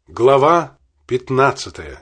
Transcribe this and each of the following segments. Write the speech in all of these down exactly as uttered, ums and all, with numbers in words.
Глава пятнадцатая.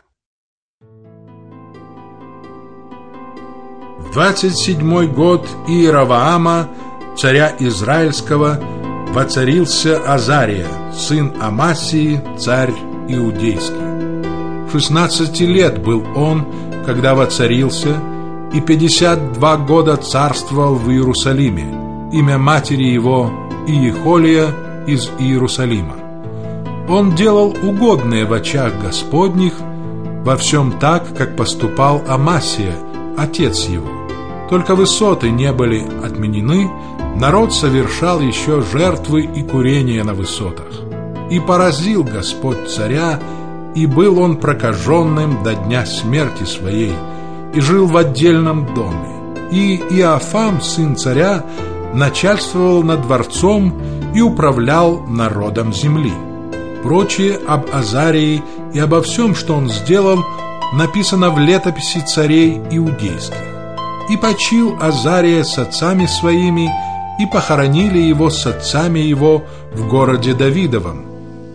В двадцать седьмой год Иеровоама, царя Израильского, воцарился Азария, сын Амасии, царь Иудейский. Шестнадцати лет был он, когда воцарился, и пятьдесят два года царствовал в Иерусалиме. Имя матери его Иехолия из Иерусалима. Он делал угодное в очах Господних, во всем так, как поступал Амасия, отец его. Только высоты не были отменены, народ совершал еще жертвы и курения на высотах. И поразил Господь царя, и был он прокаженным до дня смерти своей, и жил в отдельном доме. И Иофам, сын царя, начальствовал над дворцом и управлял народом земли. Прочее об Азарии и обо всем, что он сделал, написано в летописи царей иудейских. И почил Азария с отцами своими, и похоронили его с отцами его в городе Давидовом.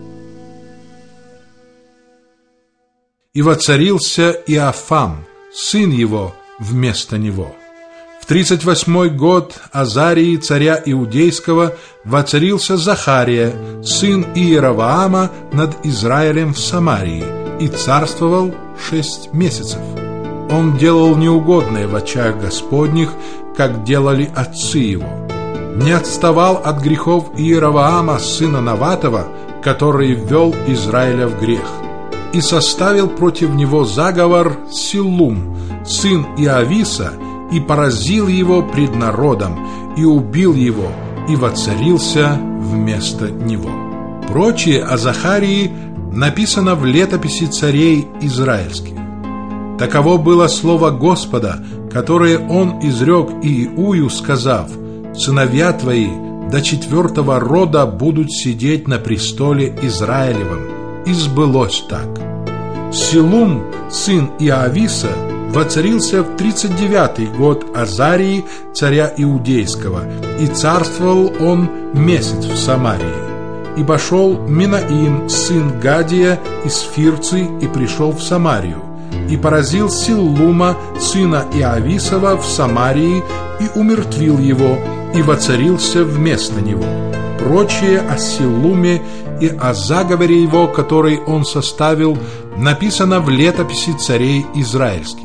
И воцарился Иофам, сын его, вместо него. В тридцать восьмой год Азарии, царя Иудейского, воцарился Захария, сын Иеровоама, над Израилем в Самарии, и царствовал шесть месяцев. Он делал неугодное в очах Господних, как делали отцы его. Не отставал от грехов Иеровоама, сына Наватова, который ввел Израиля в грех. И составил против него заговор Силлум, сын Иависа, и поразил его пред народом, и убил его, и воцарился вместо него. Прочее о Захарии написано в летописи царей израильских. Таково было слово Господа, которое он изрек Иую, сказав: «Сыновья твои до четвертого рода будут сидеть на престоле Израилевом». И сбылось так. Силлум, сын Иависа, воцарился в тридцать девятый год Азарии, царя Иудейского, и царствовал он месяц в Самарии. И пошел Минаим, сын Гадия, из Фирцы, и пришел в Самарию, и поразил Силлума, сына Иависова, в Самарии, и умертвил его, и воцарился вместо него. Прочее о Силлуме и о заговоре его, который он составил, написано в летописи царей израильских.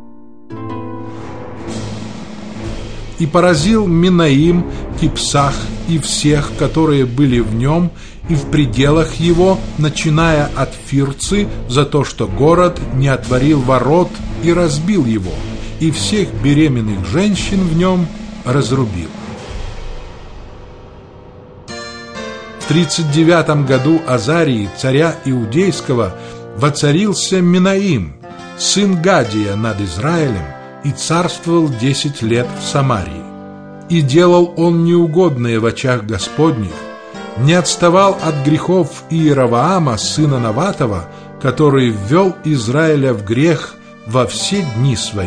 И поразил Минаим Кипсах и всех, которые были в нем и в пределах его, начиная от Фирцы, за то, что город не отворил ворот, и разбил его, и всех беременных женщин в нем разрубил. В тридцать девятом году Азарии, царя Иудейского, воцарился Минаим, сын Гадия, над Израилем, и царствовал десять лет в Самарии. И делал он неугодное в очах Господних, не отставал от грехов Иеровоама, сына Наватова, который ввел Израиля в грех во все дни свои.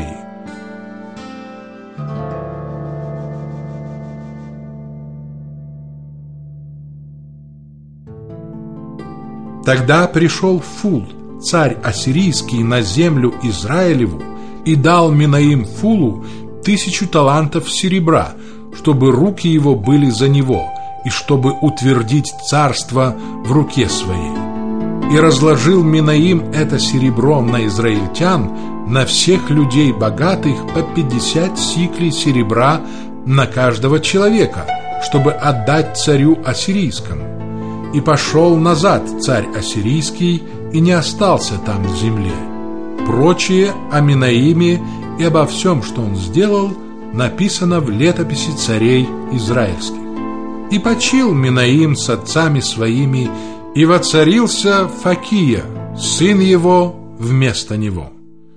Тогда пришел Фул, царь ассирийский, на землю Израилеву, и дал Минаим Фулу тысячу талантов серебра, чтобы руки его были за него, и чтобы утвердить царство в руке своей. И разложил Минаим это серебро на израильтян, на всех людей богатых, по пятьдесят сиклей серебра на каждого человека, чтобы отдать царю ассирийскому. И пошел назад царь ассирийский, и не остался там в земле. Прочее о Минаиме и обо всем, что он сделал, написано в летописи царей израильских. И почил Минаим с отцами своими, и воцарился Факия, сын его, вместо него.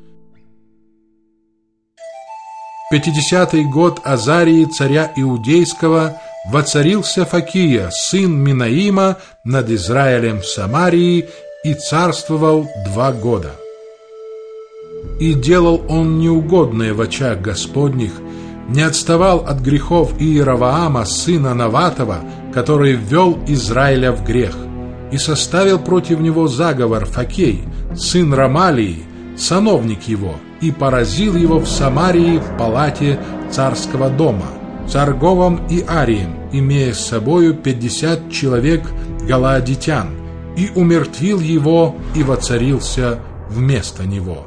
Пятидесятый год Азарии, царя Иудейского, воцарился Факия, сын Минаима, над Израилем в Самарии, и царствовал два года. И делал он неугодное в очах Господних, не отставал от грехов Иеровоама, сына Наватова, который ввел Израиля в грех. И составил против него заговор Факей, сын Рамалии, сановник его, и поразил его в Самарии в палате царского дома, Царговом и Арием, имея с собою пятьдесят человек галаадитян, и умертвил его, и воцарился вместо него.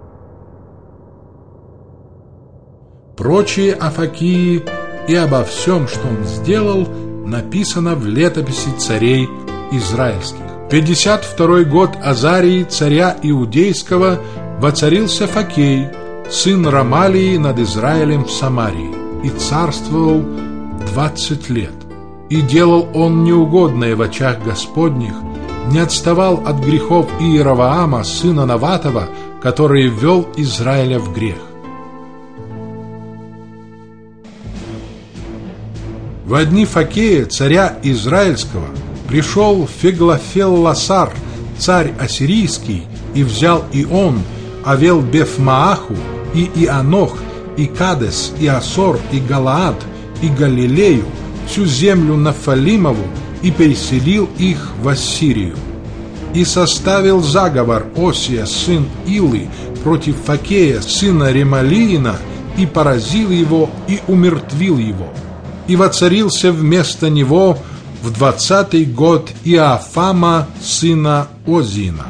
Прочие о Факии и обо всем, что он сделал, написано в летописи царей израильских. В пятьдесят второй год Азарии, царя Иудейского, воцарился Факей, сын Рамалии, над Израилем в Самарии, и царствовал двадцать лет. И делал он неугодное в очах Господних, не отставал от грехов Иеровоама, сына Наватова, который ввел Израиля в грех. В дни Факея, царя Израильского, пришел Феглофелласар, царь ассирийский, и взял и он Авел-Беф-Мааху, и Ианох, и Кадес, и Асор, и Галаад, и Галилею, всю землю Нафалимову, и переселил их в Ассирию. И составил заговор Осия, сын Илы, против Факея, сына Ремалиина, и поразил его, и умертвил его. И воцарился вместо него в двадцатый год Иоафама, сына Озиина.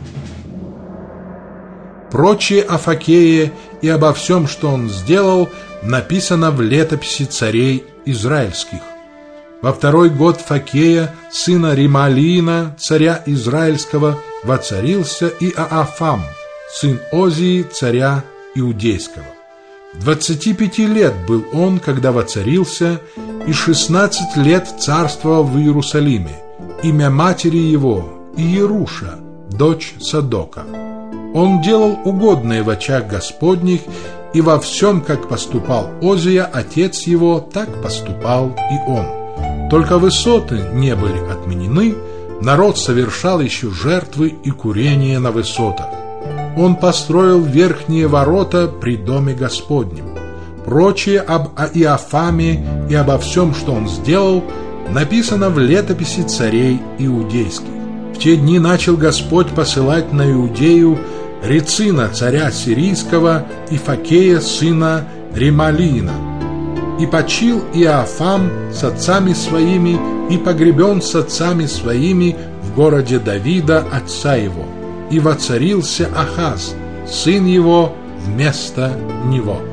Прочее о Факее и обо всем, что он сделал, написано в летописи царей израильских. Во второй год Факея, сына Ремалиина, царя израильского, воцарился Иоафам, сын Озии, царя иудейского. Двадцати пяти лет был он, когда воцарился, и шестнадцать лет царствовал в Иерусалиме. Имя матери его Иеруша, дочь Садока. Он делал угодное в очах Господних, и во всем, как поступал Озия, отец его, так поступал и он. Только высоты не были отменены, народ совершал еще жертвы и курения на высотах. Он построил верхние ворота при доме Господнем. Прочее об Иоафаме и обо всем, что он сделал, написано в летописи царей иудейских. В те дни начал Господь посылать на Иудею Рецина, царя сирийского, и Факея, сына Ремалиина. И почил Иоафам с отцами своими, и погребен с отцами своими в городе Давида, отца его. И воцарился Ахаз, сын его, вместо него.